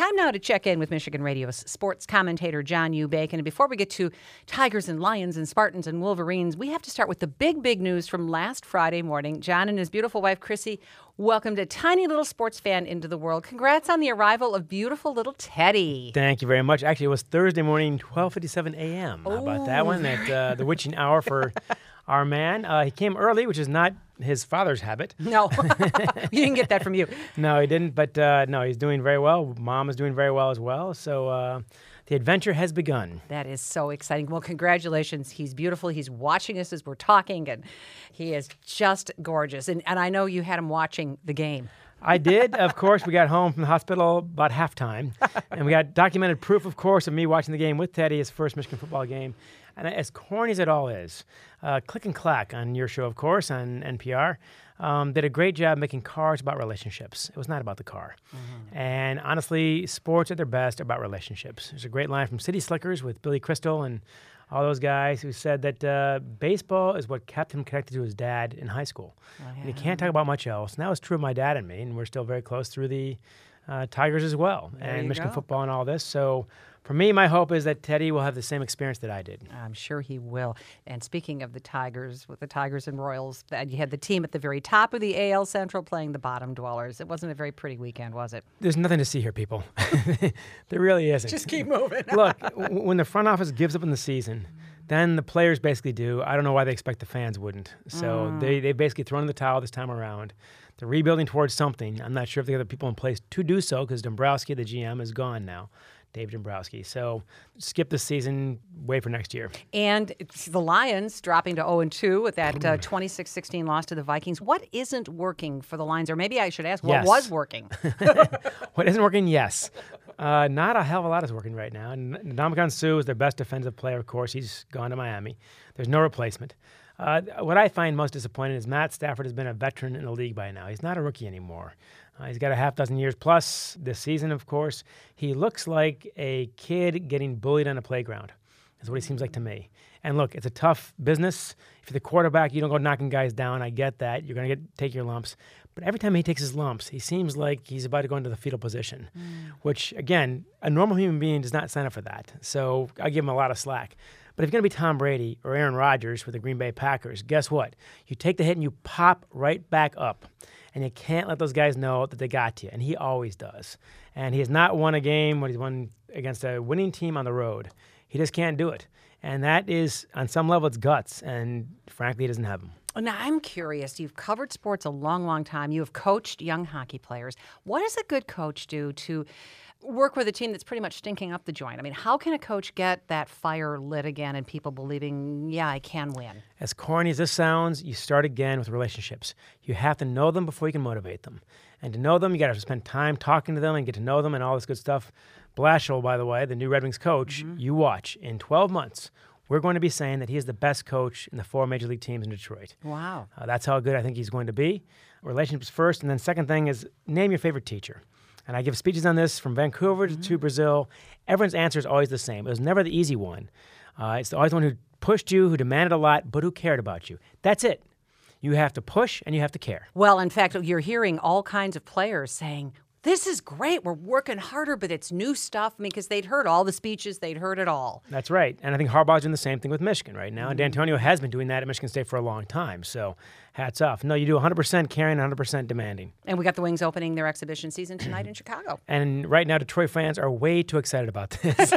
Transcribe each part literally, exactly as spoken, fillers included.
Time now to check in with Michigan Radio's sports commentator John U. Bacon. And before we get to Tigers and Lions and Spartans and Wolverines, we have to start with the big, big news from last Friday morning. John and his beautiful wife, Chrissy, welcomed a tiny little sports fan into the world. Congrats on the arrival of beautiful little Teddy. Thank you very much. Actually, it was Thursday morning, twelve fifty-seven a.m. How about that one? At uh, the witching hour for our man. Uh, he came early, which is not his father's habit. No, you didn't get that from you. No, he didn't. But uh, no, he's doing very well. Mom is doing very well as well. So uh, the adventure has begun. That is so exciting. Well, congratulations. He's beautiful. He's watching us as we're talking, and he is just gorgeous. And, and I know you had him watching the game. I did. Of course, we got home from the hospital about halftime, and we got documented proof, of course, of me watching the game with Teddy, his first Michigan football game. And as corny as it all is, uh, Click and Clack on your show, of course, on N P R, um, did a great job making cars about relationships. It was not about the car. Mm-hmm. And honestly, sports at their best are about relationships. There's a great line from City Slickers with Billy Crystal and all those guys who said that uh, baseball is what kept him connected to his dad in high school. Oh, yeah. And he can't talk about much else. And that was true of my dad and me, and we're still very close through the uh, Tigers as well, there and Michigan go. football and all this. So for me, my hope is that Teddy will have the same experience that I did. I'm sure he will. And speaking of the Tigers, with the Tigers and Royals, you had the team at the very top of the A L Central playing the bottom dwellers. It wasn't a very pretty weekend, was it? There's nothing to see here, people. There really isn't. Just keep moving. Look, w- when the front office gives up in the season, then the players basically do. I don't know why they expect the fans wouldn't. So mm. they, they basically thrown in the towel this time around. They're rebuilding towards something. I'm not sure if they have the people in place to do so because Dombrowski, the G M, is gone now. Dave Dombrowski. So skip this season, wait for next year. And it's the Lions dropping to oh and two with that uh, twenty-six sixteen loss to the Vikings. What isn't working for the Lions? Or maybe I should ask, what yes. was working? What isn't working? Yes. Uh, not a hell of a lot is working right now. Ndamukong Suh is their best defensive player, of course. He's gone to Miami. There's no replacement. Uh, what I find most disappointing is Matt Stafford has been a veteran in the league by now. He's not a rookie anymore. Uh, he's got a half dozen years plus this season, of course. He looks like a kid getting bullied on a playground. That's what he seems like to me. And look, it's a tough business. If you're the quarterback, you don't go knocking guys down. I get that. You're going to get take your lumps. But every time he takes his lumps, he seems like he's about to go into the fetal position, mm. which, again, a normal human being does not sign up for that. So I give him a lot of slack. But if you're going to be Tom Brady or Aaron Rodgers with the Green Bay Packers, guess what? You take the hit and you pop right back up. And you can't let those guys know that they got you. And he always does. And he has not won a game when he's won against a winning team on the road. He just can't do it. And that is, on some level, it's guts. And frankly, he doesn't have them. Now, I'm curious. You've covered sports a long, long time. You have coached young hockey players. What does a good coach do to work with a team that's pretty much stinking up the joint? I mean, how can a coach get that fire lit again and people believing, yeah, I can win? As corny as this sounds, you start again with relationships. You have to know them before you can motivate them. And to know them, you got to spend time talking to them and get to know them and all this good stuff. Blashill, by the way, the new Red Wings coach, mm-hmm. you watch. In twelve months, we're going to be saying that he is the best coach in the four major league teams in Detroit. Wow. Uh, that's how good I think he's going to be. Relationships first. And then second thing is name your favorite teacher. And I give speeches on this from Vancouver mm-hmm. to Brazil. Everyone's answer is always the same. It was never the easy one. Uh, it's always the one who pushed you, who demanded a lot, but who cared about you. That's it. You have to push and you have to care. Well, in fact, you're hearing all kinds of players saying, this is great. We're working harder, but it's new stuff. I mean, because they'd heard all the speeches. They'd heard it all. That's right. And I think Harbaugh's doing the same thing with Michigan right now. Mm-hmm. And D'Antonio has been doing that at Michigan State for a long time. So hats off. No, you do one hundred percent caring, one hundred percent demanding. And we got the Wings opening their exhibition season tonight in Chicago. And right now, Detroit fans are way too excited about this.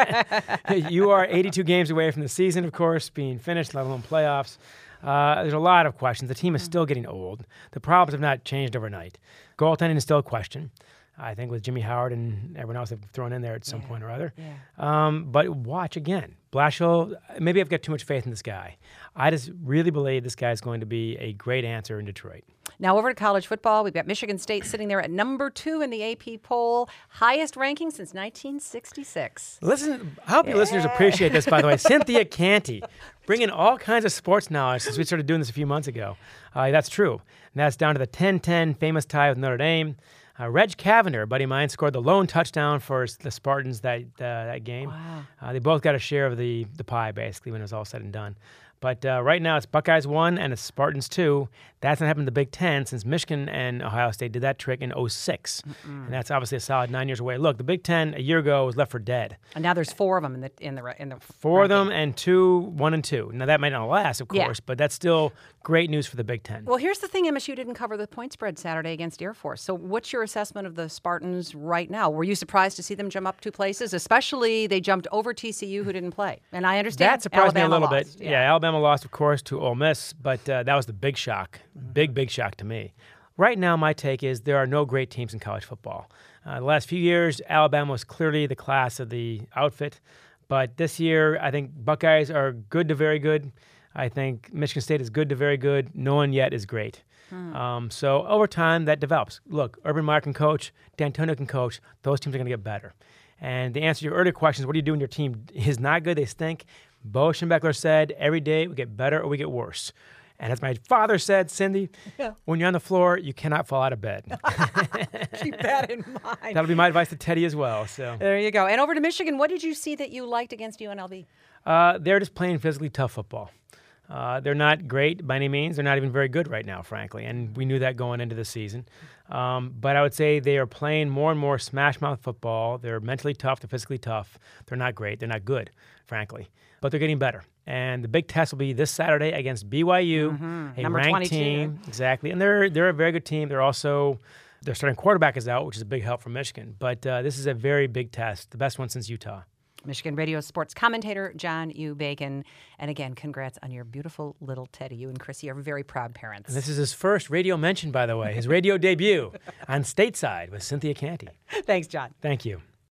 You are eighty-two games away from the season, of course, being finished, let alone playoffs. Uh, there's a lot of questions. The team is still getting old. The problems have not changed overnight. Goaltending is still a question. I think with Jimmy Howard and everyone else they've thrown in there at some yeah, point or other. Yeah. Um, but watch again. Blashill, maybe I've got too much faith in this guy. I just really believe this guy is going to be a great answer in Detroit. Now over to college football. We've got Michigan State sitting there at number two in the A P poll. Highest ranking since nineteen sixty-six. Listen, I hope yeah. your listeners appreciate this, by the way. Cynthia Canty, bringing all kinds of sports knowledge since we started doing this a few months ago. Uh, that's true. And that's down to the ten ten famous tie with Notre Dame. Uh, Reg Cavender, a buddy of mine, scored the lone touchdown for the Spartans that uh, that game. Wow. Uh, they both got a share of the, the pie, basically, when it was all said and done. But uh, right now it's Buckeyes one and it's Spartans two. That's not happened in the Big Ten since Michigan and Ohio State did that trick in oh six. Mm-mm. And that's obviously a solid nine years away. Look, the Big Ten a year ago was left for dead. And now there's four of them in the in the in the four ranking. of them and two, one and two. Now that might not last, of course, yeah. but that's still great news for the Big Ten. Well, here's the thing: M S U didn't cover the point spread Saturday against Air Force. So, what's your assessment of the Spartans right now? Were you surprised to see them jump up two places? Especially they jumped over T C U, who didn't play. And I understand that surprised Alabama me a little lost. bit. Yeah. yeah, Alabama lost, of course, to Ole Miss, but uh, that was the big shock, big big shock to me. Right now, my take is there are no great teams in college football. Uh, the last few years, Alabama was clearly the class of the outfit, but this year, I think Buckeyes are good to very good. I think Michigan State is good to very good. No one yet is great. Hmm. Um, so over time, that develops. Look, Urban Meyer can coach. D'Antonio can coach. Those teams are going to get better. And the answer to your earlier questions, what do you do when your team is not good? They stink. Bo Schembechler said, every day we get better or we get worse. And as my father said, Cindy, yeah. when you're on the floor, you cannot fall out of bed. Keep that in mind. That'll be my advice to Teddy as well. So there you go. And over to Michigan, what did you see that you liked against U N L V? Uh, they're just playing physically tough football. Uh, they're not great by any means. They're not even very good right now, frankly, and we knew that going into the season. Um, but I would say they are playing more and more smash-mouth football. They're mentally tough. They're physically tough. They're not great. They're not good, frankly. But they're getting better. And the big test will be this Saturday against B Y U, mm-hmm. a Number ranked twenty-two. team. Exactly. And they're they're a very good team. They're also their starting quarterback is out, which is a big help for Michigan. But uh, this is a very big test, the best one since Utah. Michigan Radio sports commentator John U. Bacon. And again, congrats on your beautiful little Teddy. You and Chrissy are very proud parents. And this is his first radio mention, by the way, his radio debut on Stateside with Cynthia Canty. Thanks, John. Thank you.